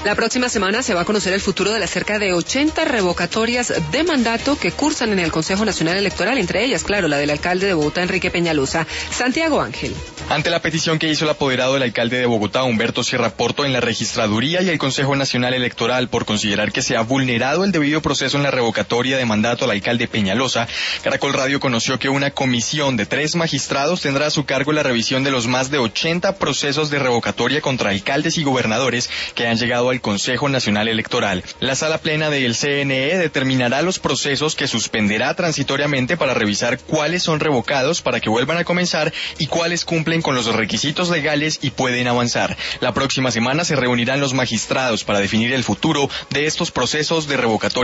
La próxima semana se va a conocer el futuro de las cerca de 80 revocatorias de mandato que cursan en el Consejo Nacional Electoral, entre ellas, claro, la del alcalde de Bogotá, Enrique Peñalosa. Santiago Ángel. Ante la petición que hizo el apoderado del alcalde de Bogotá, Humberto Sierra Porto, en la Registraduría y el Consejo Nacional Electoral por considerar que se ha vulnerado el debido proceso en la revocatoria de mandato al alcalde Peñalosa, Caracol Radio conoció que una comisión de 3 magistrados tendrá a su cargo la revisión de los más de 80 procesos de revocatoria contra alcaldes y gobernadores que han llegado al Consejo Nacional Electoral. La sala plena del CNE determinará los procesos que suspenderá transitoriamente para revisar cuáles son revocados para que vuelvan a comenzar y cuáles cumplen con los requisitos legales y pueden avanzar. La próxima semana se reunirán los magistrados para definir el futuro de estos procesos de revocatoria.